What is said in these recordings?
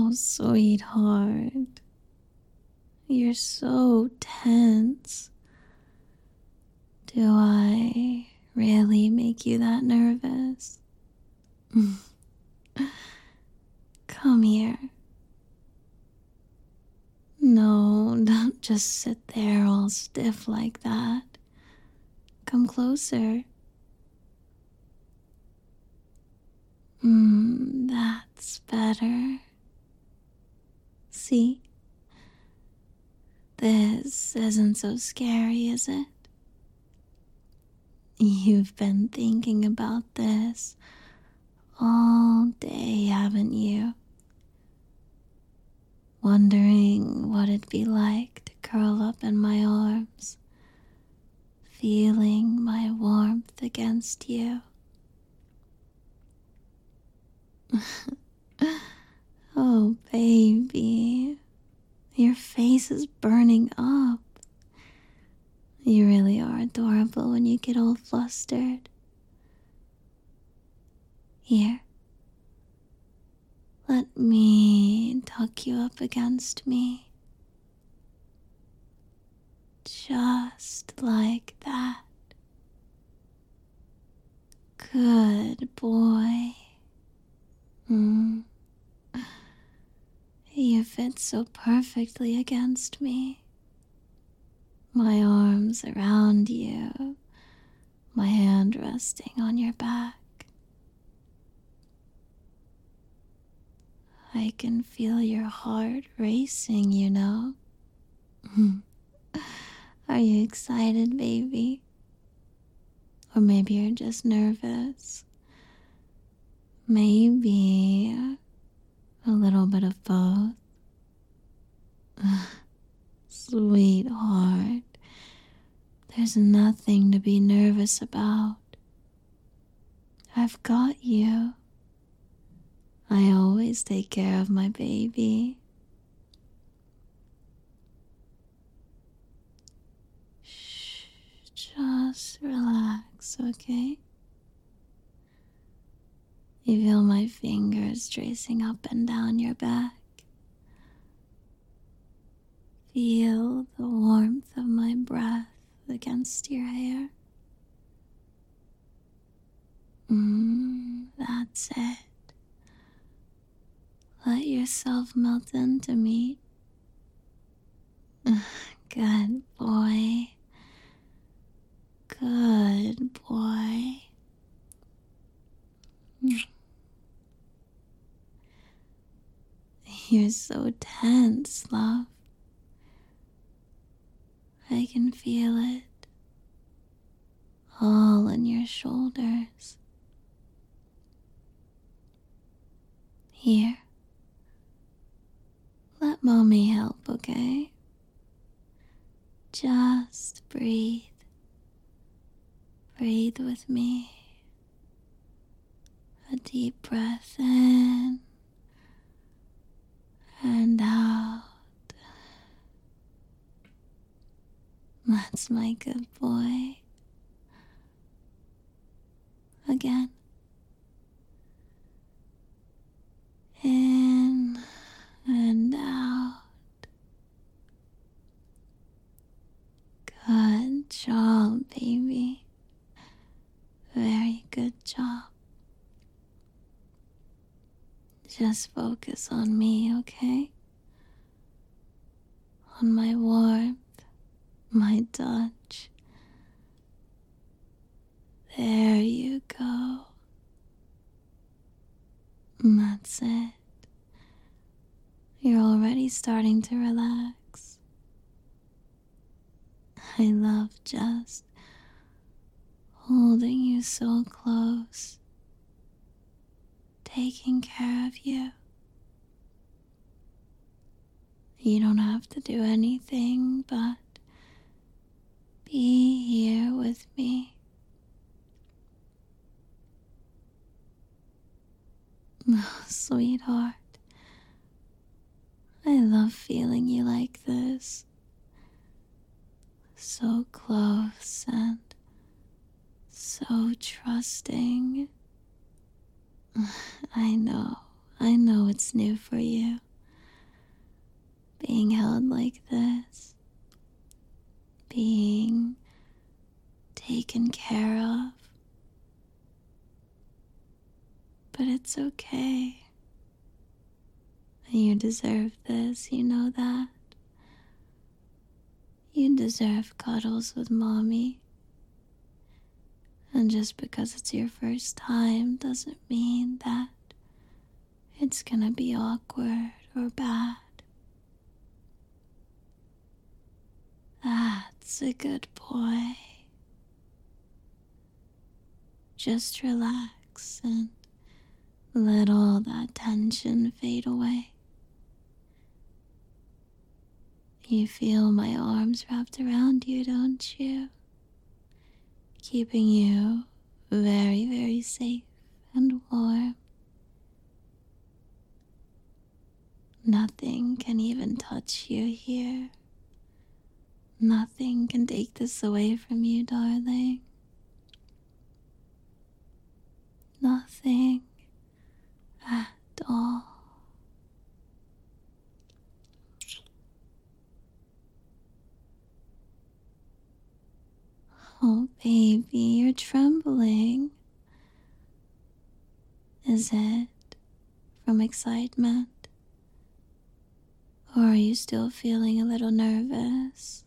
Oh, sweetheart. You're so tense. Do I really make you that nervous? Come here. No, don't just sit there all stiff like that. Come closer. That's better. See? This isn't so scary, is it? You've been thinking about this all day, haven't you? Wondering what it'd be like to curl up in my arms, feeling my warmth against you. Oh, baby, your face is burning up. You really are adorable when you get all flustered. Here, let me tuck you up against me. Just like that. Good boy. You fit so perfectly against me. My arms around you, my hand resting on your back. I can feel your heart racing, you know. Are you excited, baby? Or maybe you're just nervous. Maybe a little bit of both. Sweetheart, there's nothing to be nervous about. I've got you. I always take care of my baby. Shh, just relax, okay? You feel my fingers tracing up and down your back. Feel the warmth of my breath against your hair. That's it. Let yourself melt into me. Good boy. Good boy. You're so tense, love. I can feel it all in your shoulders. Here, let mommy help, okay? Just breathe. Breathe with me. A deep breath in and out. That's my good boy. Again. In and out. Good job, baby. Very good job. Just focus on me, okay? On my warmth, my touch. There you go. That's it. You're already starting to relax. I love just holding you so close, taking care of you. You don't have to do anything but be here with me. Oh, sweetheart, I love feeling you like this. So close and so trusting. I know it's new for you. being held like this, being taken care of. But it's okay. You deserve this, you know that. You deserve cuddles with mommy. And just because it's your first time doesn't mean that it's gonna be awkward or bad. That's a good boy. Just relax and let all that tension fade away. You feel my arms wrapped around you, don't you? Keeping you very, very safe and warm. Nothing can even touch you here. Nothing can take this away from you, darling. Nothing at all. Oh, baby, you're trembling. Is it from excitement? Or are you still feeling a little nervous?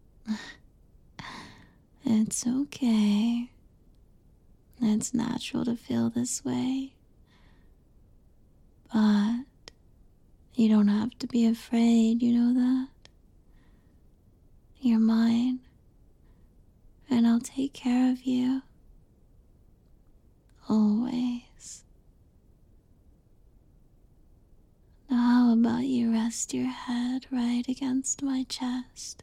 It's okay. It's natural to feel this way. But you don't have to be afraid, you know that? You're mine. And I'll take care of you. Always. Now how about you rest your head right against my chest?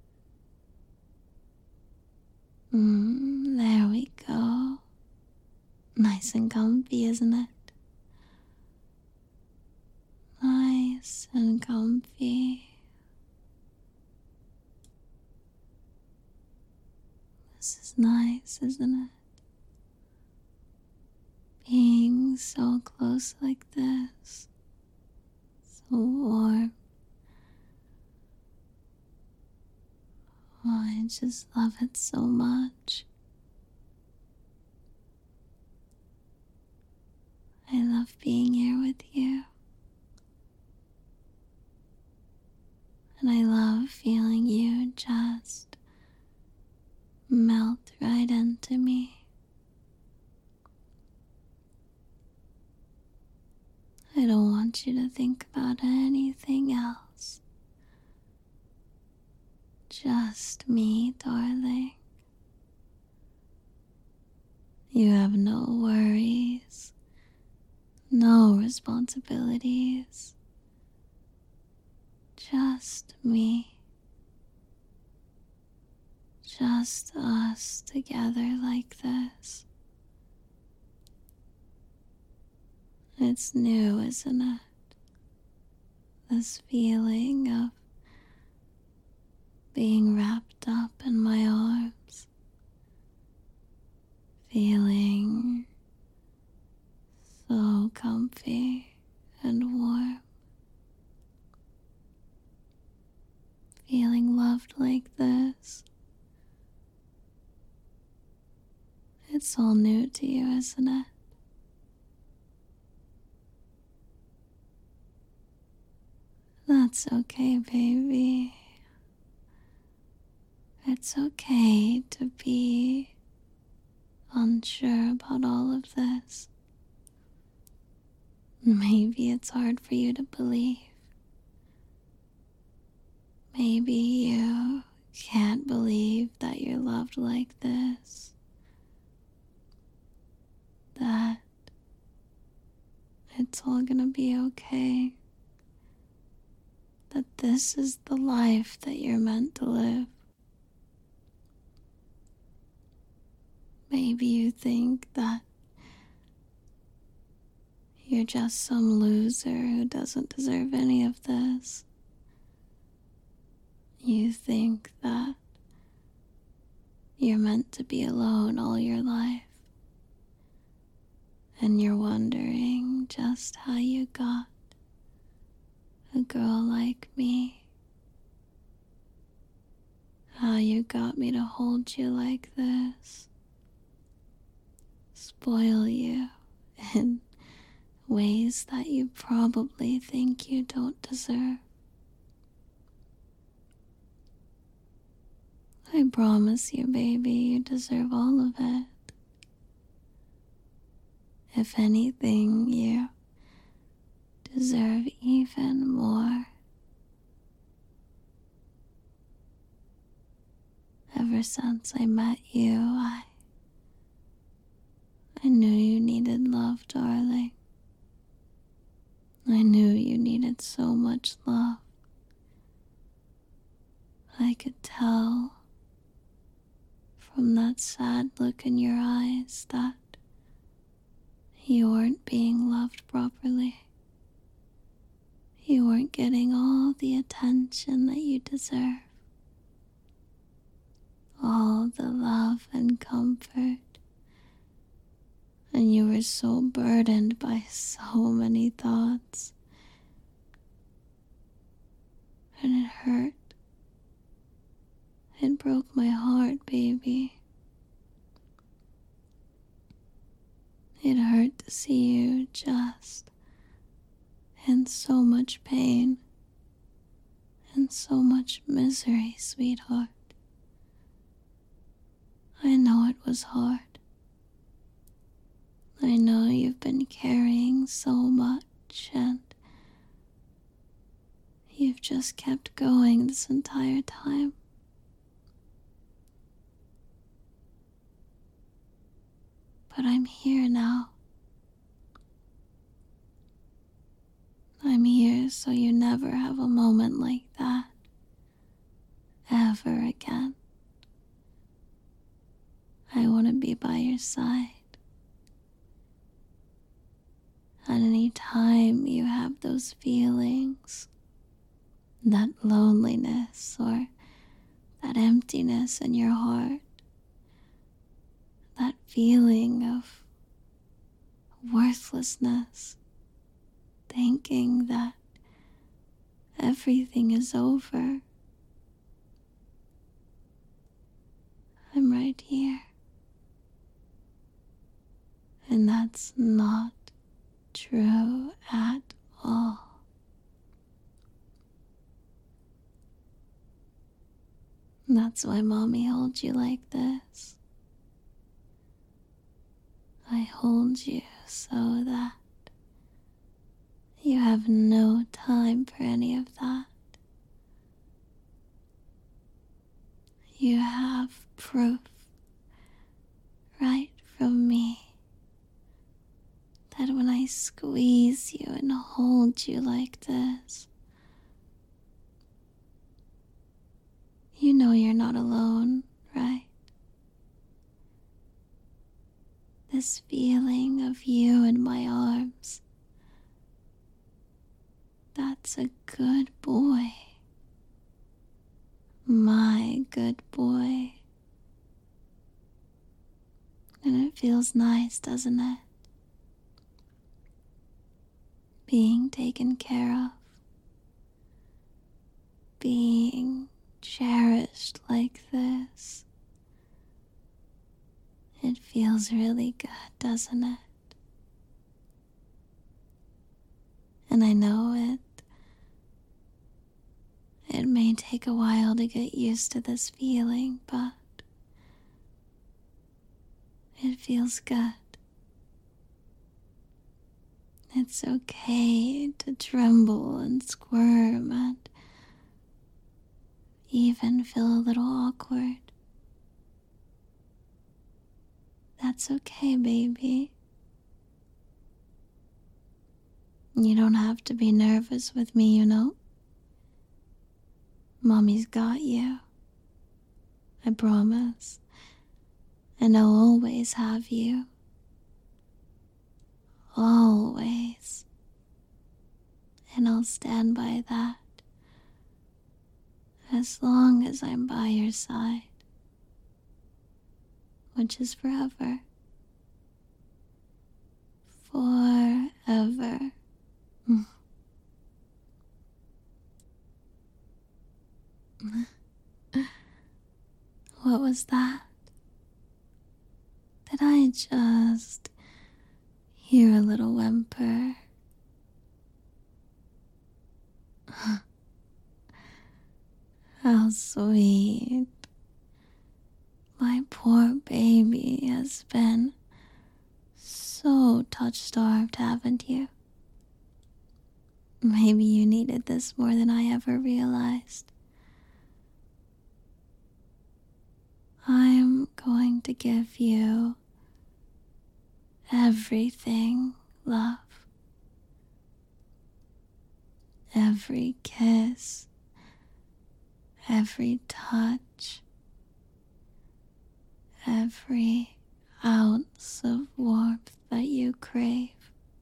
There we go. Nice and comfy, isn't it? Nice and comfy. This is nice, isn't it? Being so close like this. So warm. Oh, I just love it so much. I love being here with you. And I love feeling you just melt right into me. I don't want you to think about anything else. Just me, darling. You have no worries, no responsibilities. Just me. Just us together like this. It's new, isn't it? This feeling of being wrapped up in my arms. Feeling so comfy and warm. Feeling loved like this. It's all new to you, isn't it? That's okay, baby. It's okay to be unsure about all of this. Maybe it's hard for you to believe. Maybe you can't believe that you're loved like this. That it's all gonna be okay. That this is the life that you're meant to live. Maybe you think that you're just some loser who doesn't deserve any of this. You think that you're meant to be alone all your life. And you're wondering just how you got a girl like me how you got me to hold you like this, spoil you in ways that you probably think you don't deserve. I promise you, baby, you deserve all of it. If anything, you deserve even more. Ever since I met you, I knew you needed love, darling. I knew you needed so much love. I could tell from that sad look in your eyes that you weren't being loved properly. You weren't getting all the attention that you deserve. All the love and comfort. And you were so burdened by so many thoughts. And it hurt. It broke my heart, baby. It hurt to see you just in so much pain and so much misery, sweetheart. I know it was hard. I know you've been carrying so much and you've just kept going this entire time. But I'm here now. I'm here so you never have a moment like that ever again. I want to be by your side. At any time you have those feelings, that loneliness or that emptiness in your heart, that feeling of worthlessness, thinking that everything is over, I'm right here. And that's not true at all. That's why Mommy holds you like this. I hold you so that you have no time for any of that. You have proof right from me that when I squeeze you and hold you like this, you know you're not alone, right? This feeling of you in my arms, that's a good boy. My good boy. And it feels nice, doesn't it? Being taken care of. Being cherished like this. It feels really good, doesn't it? And I know it may take a while to get used to this feeling, but it feels good. It's okay to tremble and squirm and even feel a little awkward. That's okay, baby. You don't have to be nervous with me, you know? Mommy's got you. I promise. And I'll always have you. Always. And I'll stand by that as long as I'm by your side, which is forever. Forever. What was that? Did I just hear a little whimper? How sweet. My poor baby has been so touch-starved, haven't you? Maybe you needed this more than I ever realized. I'm going to give you everything, love. Every kiss, every touch, every ounce of warmth that you crave.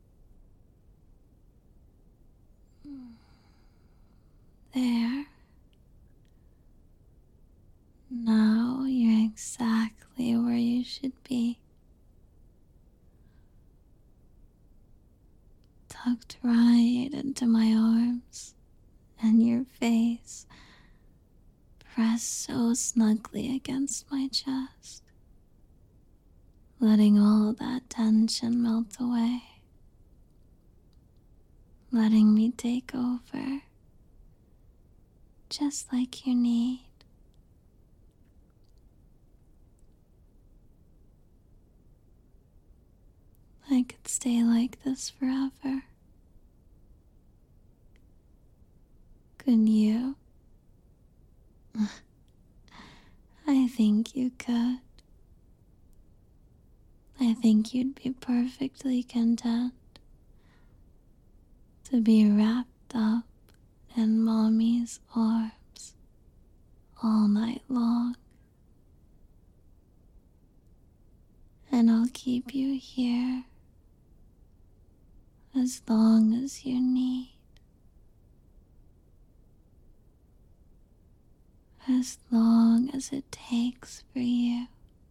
There. Now you're exactly where you should be. Tucked right into my arms, and your face pressed so snugly against my chest, letting all that tension melt away, letting me take over, just like you need. I could stay like this forever. Couldn't you? I think you could. I think you'd be perfectly content to be wrapped up in Mommy's arms all night long. And I'll keep you here as long as you need. As long as it takes for you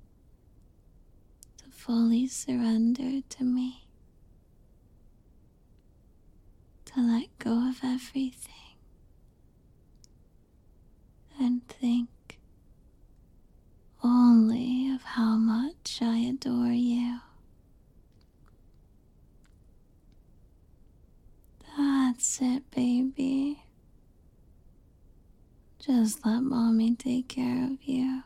to fully surrender to me, to let go of everything and think only of how much I adore you. That's it, baby. Just let Mommy take care of you.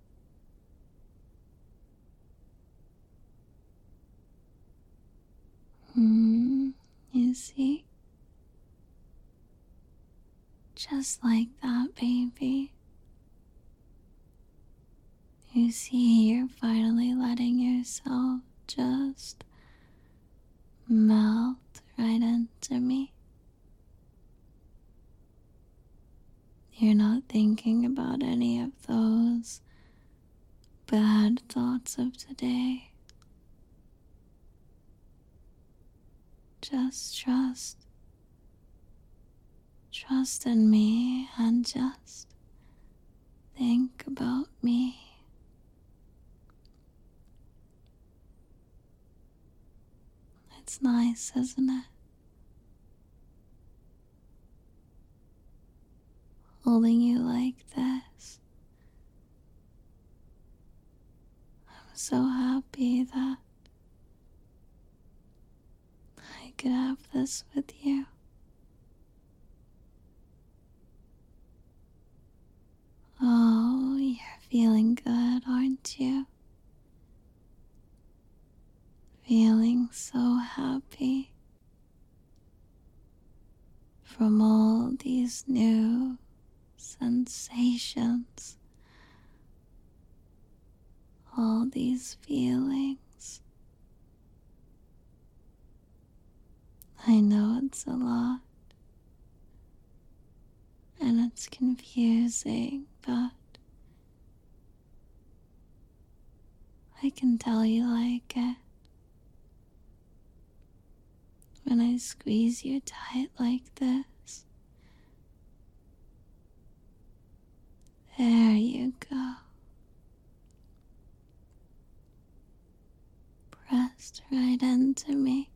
You see? Just like that, baby. You see, you're finally letting yourself just melt right into me. You're not thinking about any of those bad thoughts of today. Just trust. Trust in me and just think about me. It's nice, isn't it? Holding you like this. I'm so happy that I could have this with you. Oh, you're feeling good, aren't you? Feeling so happy from all these new sensations, all these feelings. I know it's a lot, and it's confusing, but I can tell you like it. When I squeeze you tight like this, there you go. Pressed right into me.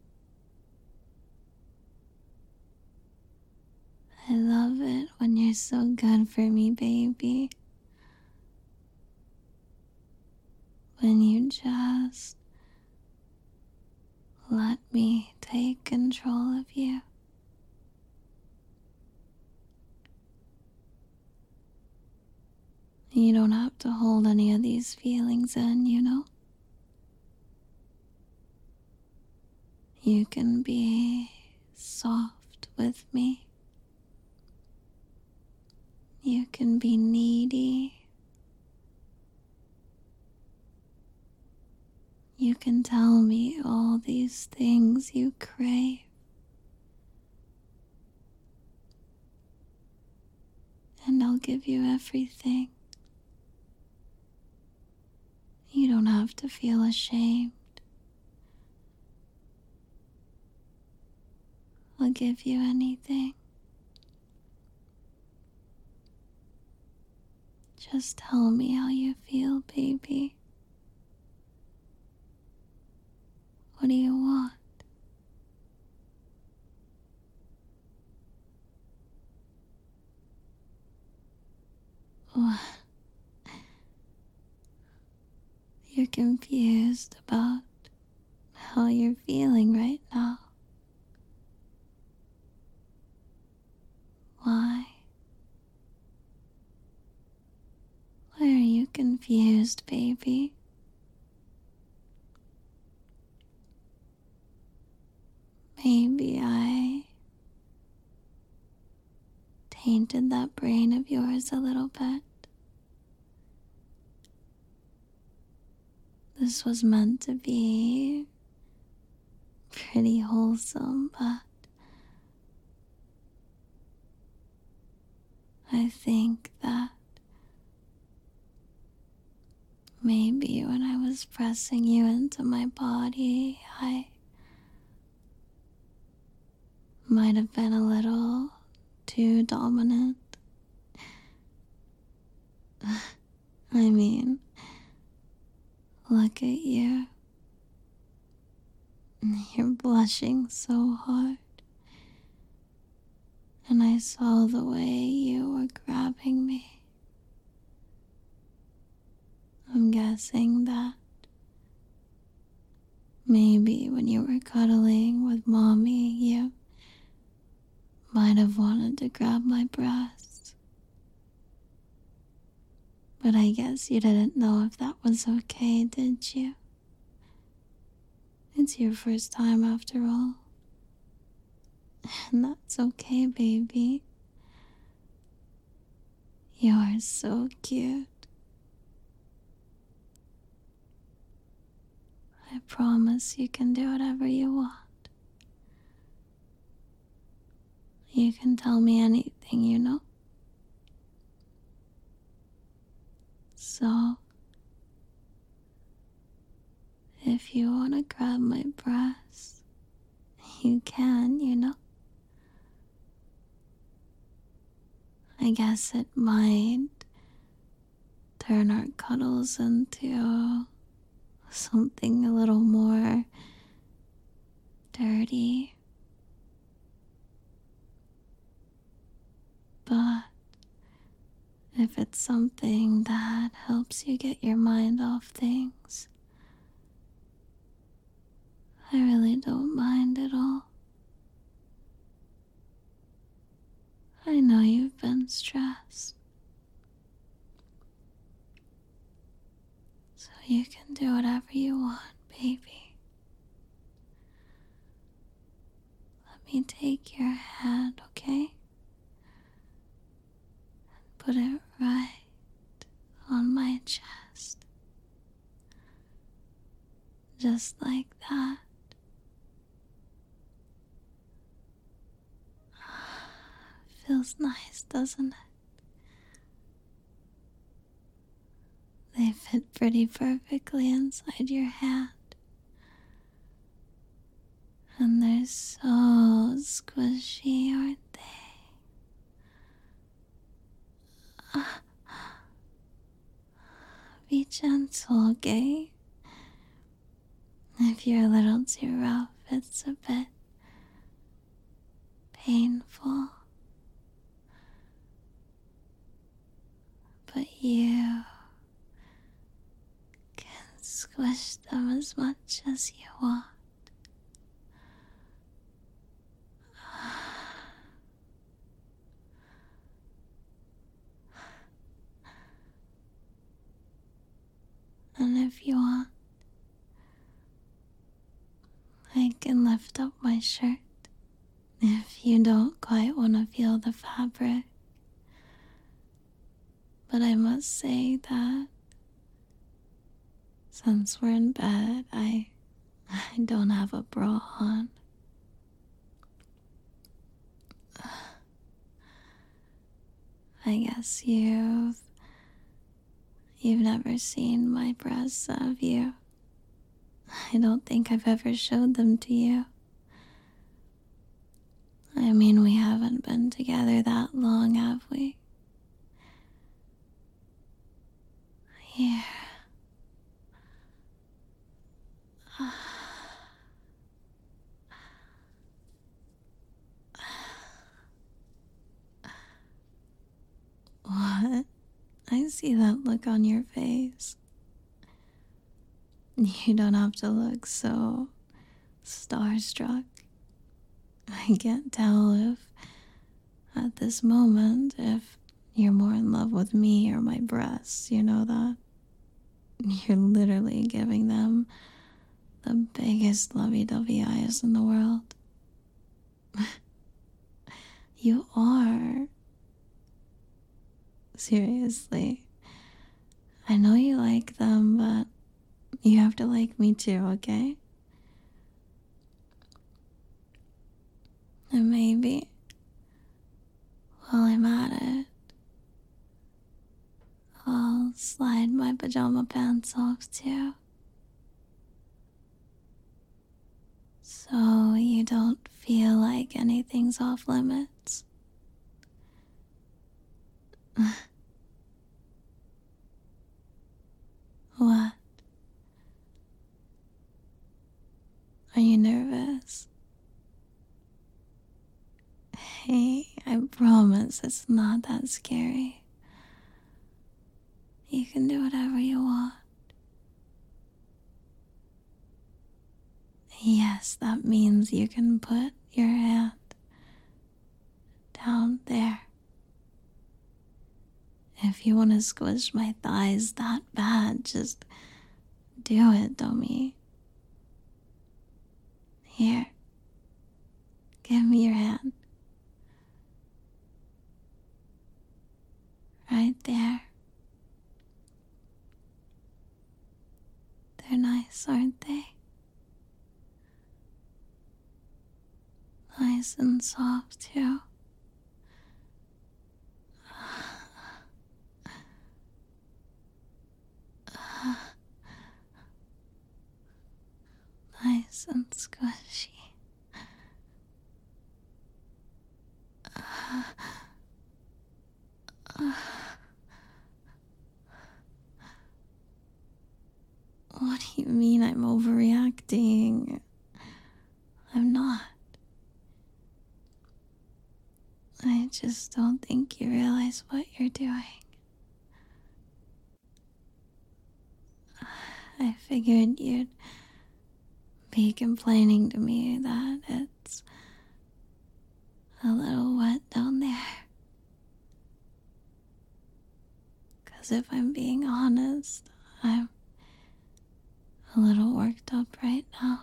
I love it when you're so good for me, baby. when you just let me take control of you. You don't have to hold any of these feelings in, you know? You can be soft with me. You can be needy. You can tell me all these things you crave. And I'll give you everything. You don't have to feel ashamed. I'll give you anything. Just tell me how you feel, baby. What do you want? What? You're confused about how you're feeling right now. Why? Why are you confused, baby? Maybe I tainted that brain of yours a little bit. This was meant to be pretty wholesome, but I think that maybe when I was pressing you into my body, I might have been a little too dominant. I mean, look at you. You're blushing so hard. And I saw the way you were grabbing me. I'm guessing that maybe when you were cuddling with mommy, you might have wanted to grab my breast. But I guess you didn't know if that was okay, did you? It's your first time after all. And that's okay, baby. You are so cute. I promise you can do whatever you want. You can tell me anything, you know? So, if you want to grab my breast, you can, you know? I guess it might turn our cuddles into something a little more dirty. But if it's something that helps you get your mind off things, I really don't mind at all. I know you've been stressed, so you can do whatever you want, baby. Let me take your hand, okay? And put it right on my chest. Just like that. Feels nice, doesn't it? They fit pretty perfectly inside your hand. And they're so squishy, aren't they? Be gentle, okay? If you're a little too rough, it's a bit painful. But you can squish them as much as you want. And if you want, I can lift up my shirt if you don't quite want to feel the fabric. But I must say that since we're in bed, I don't have a bra on. I guess you've never seen my breasts, have you? I don't think I've ever showed them to you. I mean, we haven't been together that long, have we? Here. What? I see that look on your face. You don't have to look so starstruck. I can't tell if, at this moment, if you're more in love with me or my breasts, you know that? You're literally giving them the biggest lovey-dovey eyes in the world. You are. Seriously. I know you like them, but you have to like me too, okay? And maybe, while I'm at it, I'll slide my pajama pants off too. So you don't feel like anything's off limits. What? Are you nervous? Hey, I promise it's not that scary. You can do whatever you want. Yes, that means you can put your hand down there. If you want to squish my thighs that bad, just do it, dummy. Here, give me your hand. Right there. They're nice, aren't they? Nice and soft, too. Nice and squishy. What do you mean I'm overreacting? I'm not. I just don't think you realize what you're doing. I figured you'd be complaining to me that it's a little wet down there. 'Cause if I'm being honest, I'm a little worked up right now.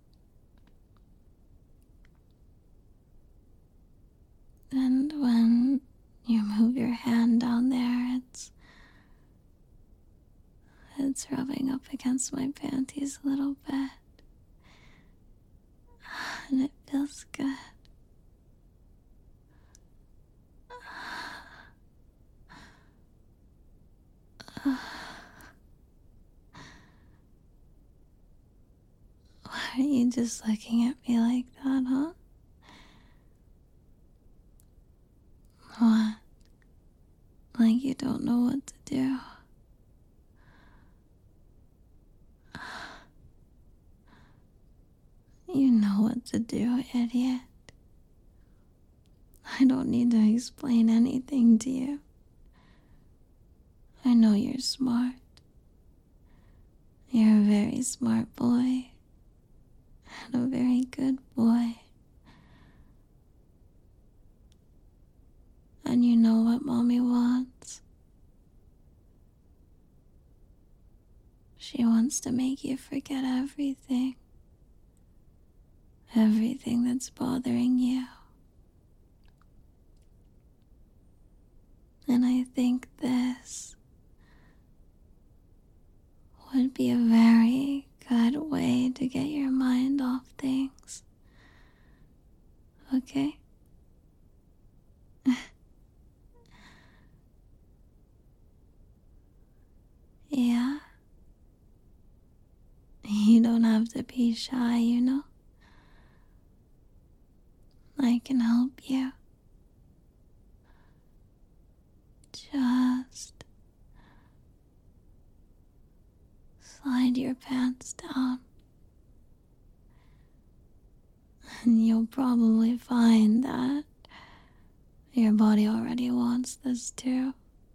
And when you move your hand down there, it's rubbing up against my panties a little bit. And it feels good. Why are you just looking at me like that, huh? What? Like you don't know what to do? You know what to do, idiot. I don't need to explain anything to you. I know you're smart. You're a very smart boy and a very good boy. And you know what Mommy wants. She wants to make you forget everything. Everything that's bothering you. And I think this would be a very good way to get your mind off things. Okay? Yeah? You don't have to be shy, you know? I can help you. Just slide your pants down. And you'll probably find that your body already wants this too.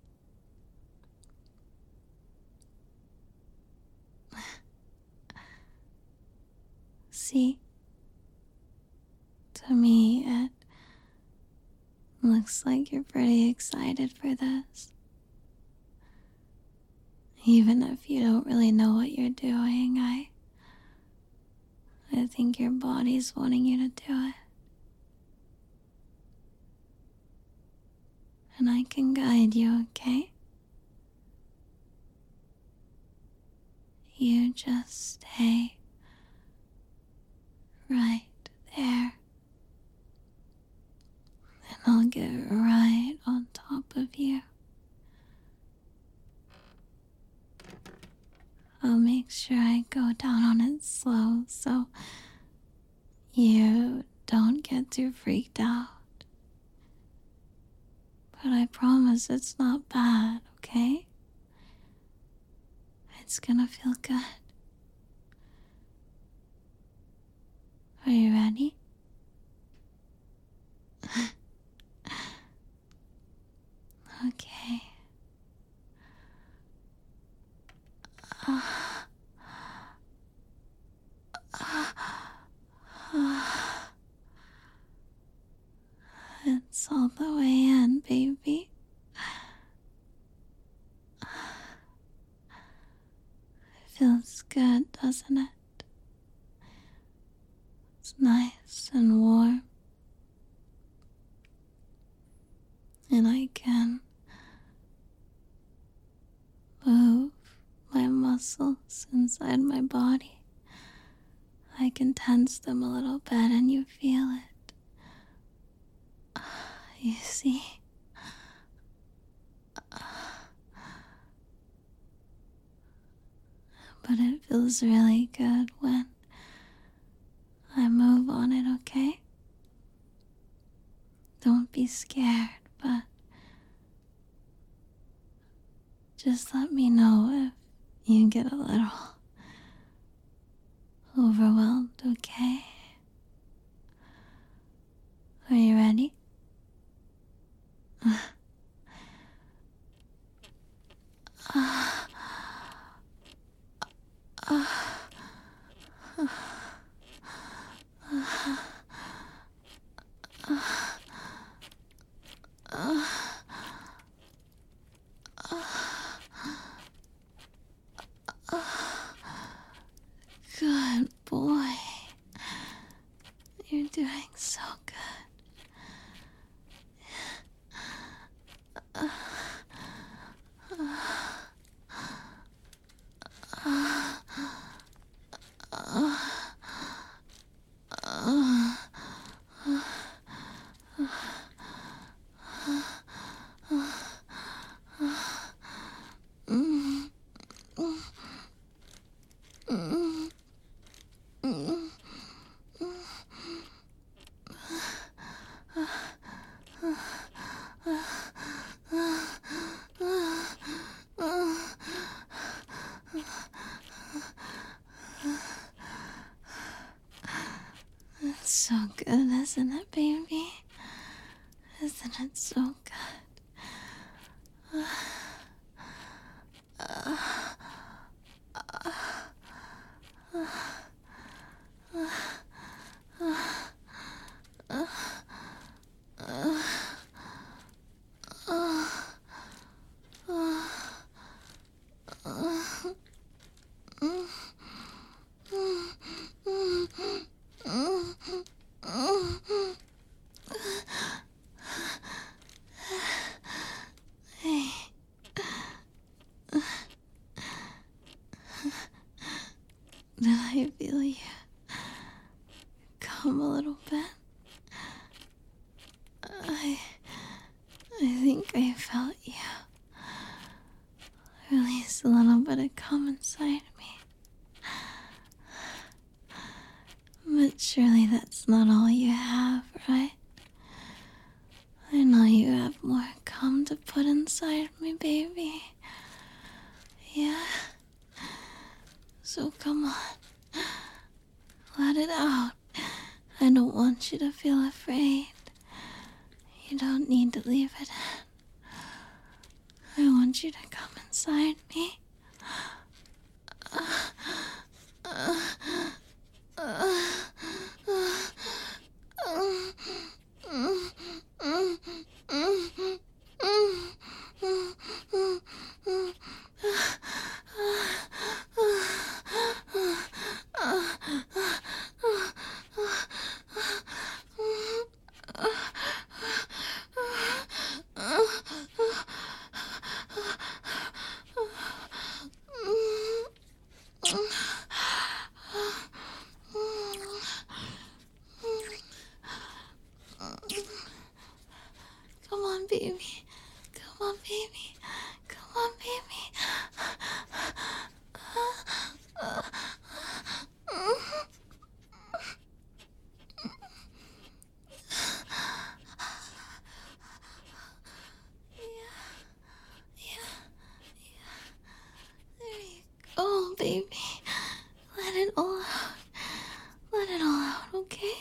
See? To me, it looks like you're pretty excited for this. Even if you don't really know what you're doing, I think your body's wanting you to do it. And I can guide you, okay? You just stay right there. And I'll get right on top of you. I'll make sure I go down on it slow so you don't get too freaked out. But I promise it's not bad, okay? It's gonna feel good. Are you ready? Okay. It's all the way in, baby. Feels good, doesn't it? It's nice and warm. And I can move my muscles inside my body. I can tense them a little bit and you feel it. You see? But it feels really good when I move on it, okay? Don't be scared, but just let me know if you get a little overwhelmed, okay? Are you ready? Good boy. You're doing so good. It's so good, isn't it, baby? Isn't it so good? like I felt you release a little bit of cum inside me. But surely that's not all you have, right? I know you have more cum to put inside me, baby. Yeah? So come on. Let it out. I don't want you to feel afraid. You don't need to leave it in. I want you to come inside me. Come on, baby. Come on, baby. Come on, baby. There you go, baby. Let it all out. Let it all out, okay?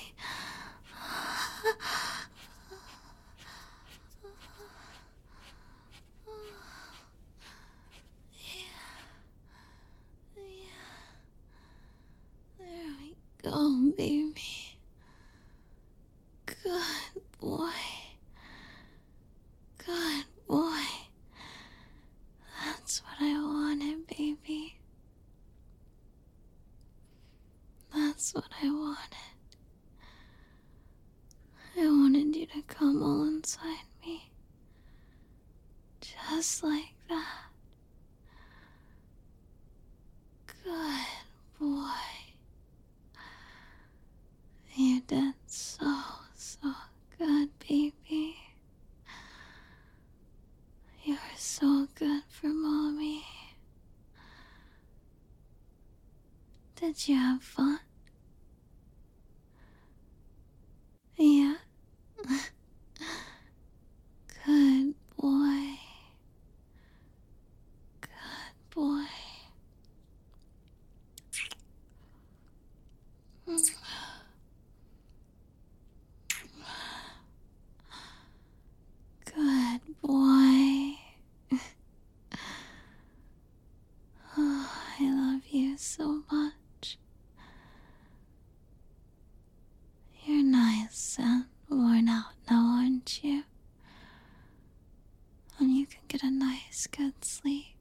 There we go, baby. Good boy. Good boy. That's what I wanted, baby. That's what I wanted. I wanted you to come all inside me. Just like that. Good boy. You did so good, baby. You were so good for Mommy. Did you have fun? Yeah. Good boy. Good boy. Good boy. Oh, I love you so much. You're nice and worn out now, aren't you? And you can get a nice, good sleep.